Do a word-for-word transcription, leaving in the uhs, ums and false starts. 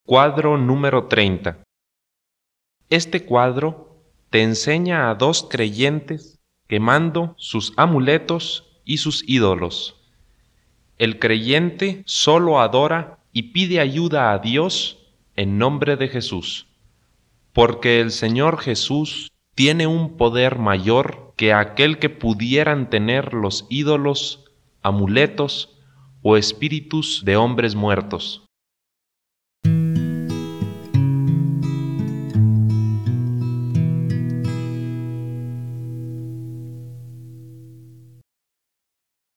Cuadro número treinta. Este cuadro te enseña a dos creyentes quemando sus amuletos y sus ídolos. El creyente solo adora y pide ayuda a Dios en nombre de Jesús, porque el Señor Jesús tiene un poder mayor que aquel que pudieran tener los ídolos, amuletos o espíritus de hombres muertos.